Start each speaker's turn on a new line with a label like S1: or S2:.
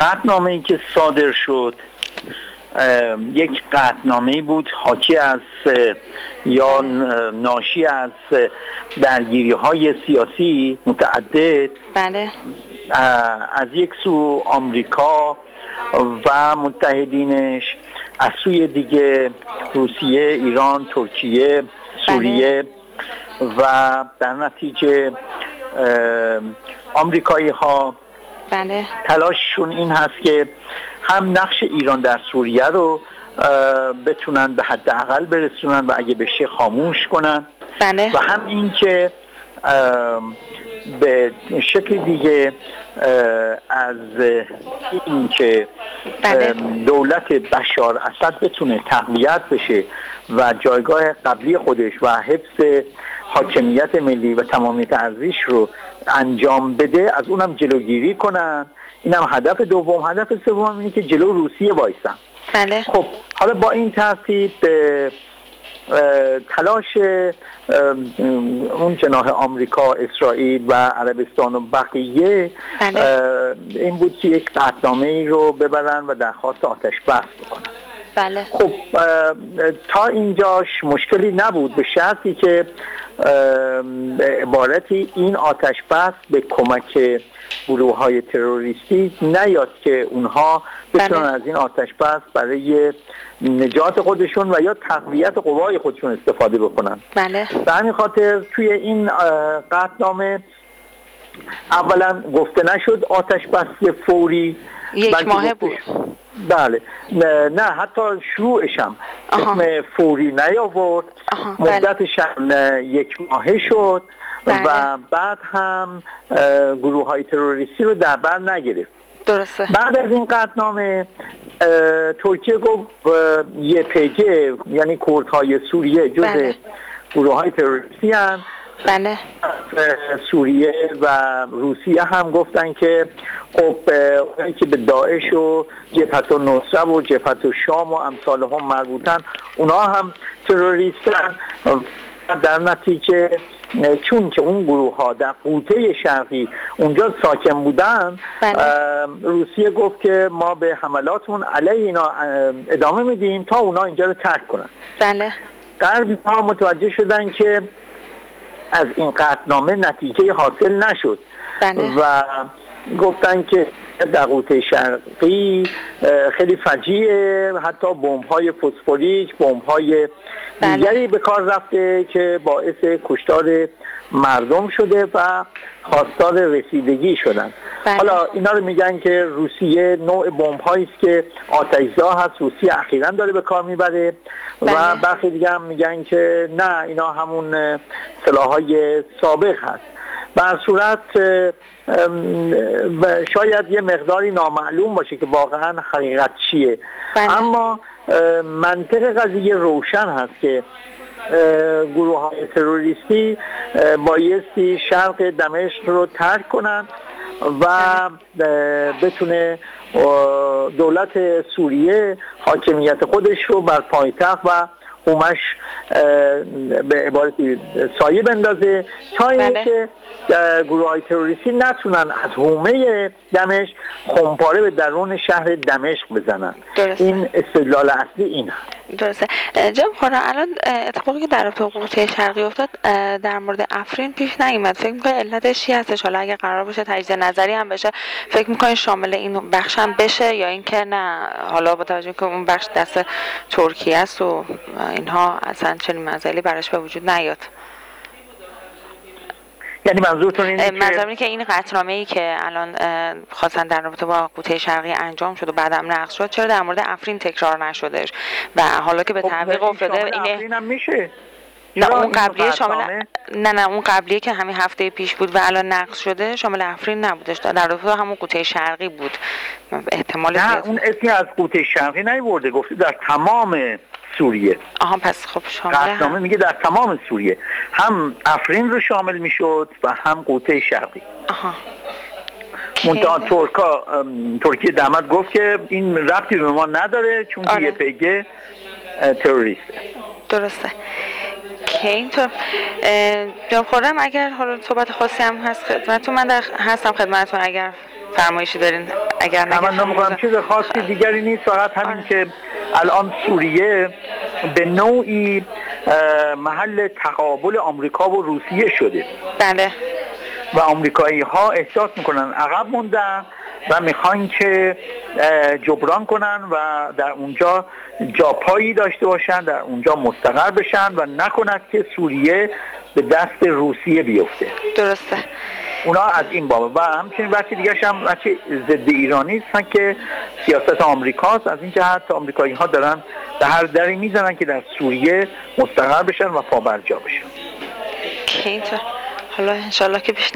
S1: قطعنامه‌ای که صادر شد یک قطعنامه‌ای بود حاکی از یا ناشی از درگیری‌های سیاسی متعدد.
S2: بله.
S1: از یک سو آمریکا و متحدینش، از سوی دیگه روسیه، ایران، ترکیه، سوریه. بله. و در نتیجه آمریکایی ها
S2: بله.
S1: تلاششون این هست که هم نقش ایران در سوریه رو بتونن به حداقل برسونن و اگه بشه خاموش کنن.
S2: بله.
S1: و هم این که به شکل دیگه از این که
S2: بله.
S1: دولت بشار اسد بتونه تقویت بشه و جایگاه قبلی خودش و حفظ حاکمیت ملی و تمامیت ارضیش رو انجام بده، از اونم جلوگیری کنن. اینم هدف دوم. هدف سوم اینه که جلو روسیه وایسن.
S2: بله.
S1: خب حالا با این ترتیب تلاش اون جناح آمریکا، اسرائیل و عربستان و بقیه این بود که یک قطعنامه‌ای رو ببرن و درخواست آتش بس بکنن.
S2: بله.
S1: خب تا اینجاش مشکلی نبود، به شرطی که به عبارتی این آتش بس به کمک گروه‌های تروریستی نیاد که اونها بتونن از این آتش بس برای نجات خودشون و یا تقویت قوای خودشون استفاده بکنن.
S2: بله.
S1: به همین خاطر توی این قطعنامه اولا گفته نشد آتش بس فوری،
S2: یک ماه بود.
S1: بله. نه حتی شروعش هم اسم فوری نیاورد. مدتش هم یک ماهه شد. بله. و بعد هم گروه های تروریستی رو در بر نگرفت.
S2: درسته.
S1: بعد از این قطعنامه ترکیه گفت YPG یعنی کردهای سوریه جز
S2: بله.
S1: گروه های تروریستی هم.
S2: بله.
S1: سوریه و روسیه هم گفتن که خب اونایی که به داعش و جبهت النصره و جبهت الشام و امثال هم مربوطن اونا هم تروریستن. در نتیجه چون که اون گروه ها در قوطه شرقی اونجا ساکن بودن،
S2: بله.
S1: روسیه گفت که ما به حملاتمون علیه اینا ادامه میدیم تا اونا اینجا رو ترک کنن.
S2: بله.
S1: غربی ها متوجه شدن که از این قطعنامه نتیجه حاصل نشد.
S2: بله.
S1: و گفتن که در قوطه شرقی خیلی فجیعه، حتی بمب‌های فسفوریک، بمب‌های دیگری به کار رفته که باعث کشتار مردم شده و خواستار رسیدگی شدن.
S2: بله.
S1: حالا اینا رو میگن که روسیه نوع بمب‌هایی است که آتش‌زا هست، روسیه اخیراً داره به کار میبره. بله. و برخی دیگه هم میگن که نه اینا همون سلاح‌های سابق هست. بر صورت شاید یه مقداری نامعلوم باشه که واقعا حقیقت چیه. بله. اما منطق قضیه روشن هست که گروه های تروریستی بایستی شرق دمشق رو ترک کنن و بتونه دولت سوریه حاکمیت خودش رو بر پایتخت و قومش به عبارتی سایه بندازه تا اینکه گروه های تروریستی نتونن از حومه دمشق خمپاره به درون شهر دمشق بزنن. درسته. این استدلال اصلی این هست.
S2: درسته. جناب خورم الان اتفاقی که در قوطه شرقی افتاد در مورد افرین پیش نیومد، فکر می‌کنید علتش چی هستش؟ حالا اگه قرار باشه تجدید نظری هم بشه فکر می‌کنید شامل این بخش هم بشه یا اینکه نه حالا با توجه که اون بخش دست ترکیه است و اینها اصلا چنین مسئله براش به وجود نیاد؟
S1: یعنی منظورتون اینه
S2: منظورم که این قطعنامه‌ای که الان خواستن در رابطه با قوطه شرقی انجام شد و بعدم نقض شد چرا در مورد افرین تکرار نشدهش و حالا که به تعویق افتاده اینه
S1: افرین هم میشه؟
S2: نه اون قبلیه شامل نه اون قبلیه که همین هفته پیش بود و الان نقض شده شامل افرین نبودش، در رابطه همون قوطه شرقی بود. احتمال
S1: نه اون اسمی از قوطه شرقی نیورده، گفته در تمام سوریه.
S2: پس خب شامل
S1: قطعنامه میگه در تمام سوریه هم افرین رو شامل میشد و هم قوطه شرقی. منتها ترکیه دعمت گفت که این ربطی به ما نداره چون که YPG تروریسته.
S2: درسته که اینطور. جناب خورم اگر حالا صحبت خاصی هم هست خدمتتون، من هستم خدمتتون اگر فرمایشی دارین اگر
S1: تمنا میکنم چیز خاصی دیگری نیست، فقط همین که الان سوریه به نوعی محل تقابل آمریکا و روسیه شده.
S2: بله.
S1: و آمریکایی ها احساس میکنن عقب موندن و میخوان که جبران کنن و در اونجا جاپایی داشته باشن، در اونجا مستقر بشن و نکند که سوریه به دست روسیه بیفته.
S2: درسته.
S1: اونا از این بابه و همچنین بچه دیگه هم بچه ضد ایرانی هستن که سیاست آمریکاست. از این جهت آمریکایی ها دارن به هر دری میزنن که در سوریه مستقر بشن و پابرجا بشن.
S2: که اینطور حالا انشالله که